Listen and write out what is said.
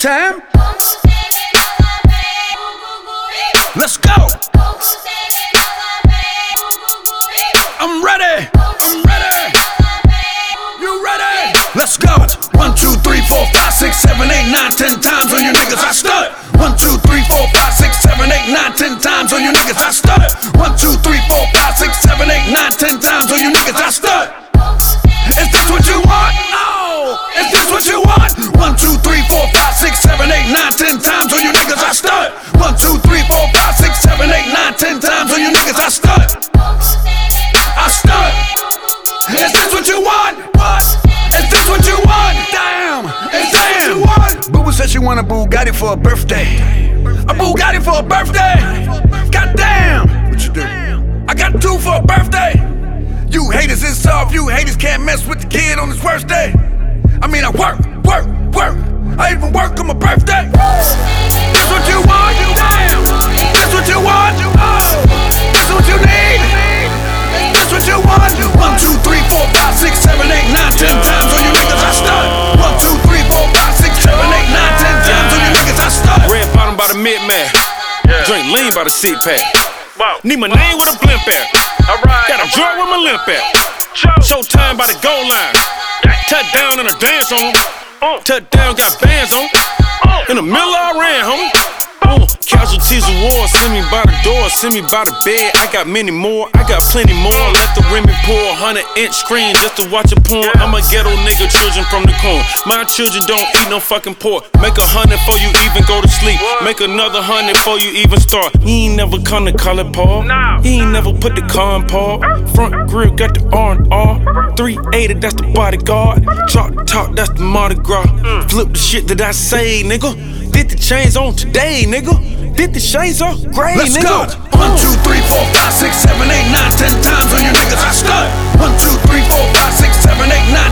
time. Let's go. I'm ready. You ready? Let's go. 1, 2, 3, 4, 5, 6, 7, 8, 9, 10 times on you niggas I stud. 1, 2, 3, 4, 5, 6, 7, 8, 9, 10 times on you niggas I stud. 1, 2, 3, 4, 5, 6, 7, 8, 9, 10 times on you niggas I stud. Is this what you want? No. Is this what you want? 1, 2, 3, 4, 5, 6, 7, 8, 9, 10 times on you niggas I stud. 1, 2, 3, 4, 5, 6, 7, 8, 9, 10 times on you niggas I stud. I stud. Is this what you want? What? Is this what you want? Damn. Is this what you want? Boo said she want a Bugatti for a birthday. A Bugatti for a birthday. Goddamn. What you do? I got 2 for a birthday. You haters, it's soft. You haters can't mess with the kid on his worst day. I mean, I work. I even work on my birthday. This what you want? Damn. This what you want? Oh. This what you need? This what you want? 1, 2, 3, 4, 5, 6, 7, 8, 9, 10 times on you niggas I stud. 1, 2, 3, 4, 5, 6, 7, 8, 9, 10 times on you niggas I stud. Red bottom by the mid-man. Drink lean by the six-pack. Need my name with a blimp at. Got a drawer with my limp at. Showtime by the goal line. Touchdown and a dance on. Touchdown got bands on. In the middle I ran, homie. Casualties of war, send me by the door, send me by the bed. I got many more, I got plenty more. Let the Remy pour 100-inch screen just to watch a porn. I'm a ghetto nigga, children from the corn. My children don't eat no fucking pork. Make 100 before you even go to sleep. Make another 100 before you even start. He ain't never come to color Paul. He ain't never put the car in Paul. Front grill got the R&R. 380, that's the bodyguard. Drop the top, that's the Mardi Gras. Flip the shit that I say, nigga. Did the chains on today, nigga. Did the shades off gray, Let's nigga. go. 1, 2, 3, 4, 5, 6, 7, 8, 9, 10 times on you niggas I stud. 1, 2, 3, 4, 5, 6, 7, 8, 9,